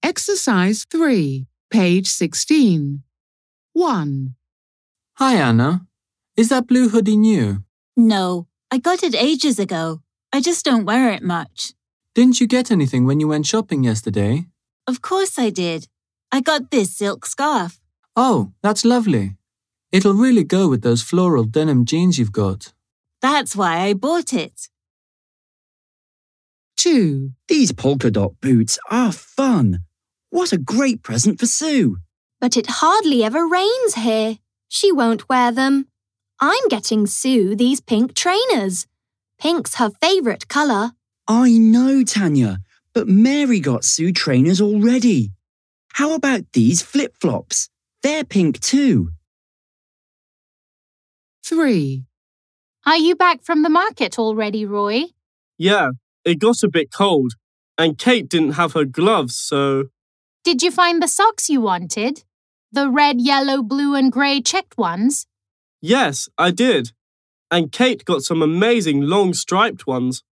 Exercise 3, page 16. 1. Hi, Anna. Is that blue hoodie new? No, I got it ages ago. I just don't wear it much. Didn't you get anything when you went shopping yesterday? Of course I did. I got this silk scarf. Oh, that's lovely. It'll really go with those floral denim jeans you've got. That's why I bought it. 2. These polka dot boots are fun. What a great present for Sue. But it hardly ever rains here. She won't wear them. I'm getting Sue these pink trainers. Pink's her favourite colour. I know, Tanya, but Mary got Sue trainers already. How about these flip-flops? They're pink too. 3. Are you back from the market already, Roy? Yeah, it got a bit cold, and Kate didn't have her gloves, so... Did you find the socks you wanted? The red, yellow, blue and grey checked ones? Yes, I did. And Kate got some amazing long striped ones.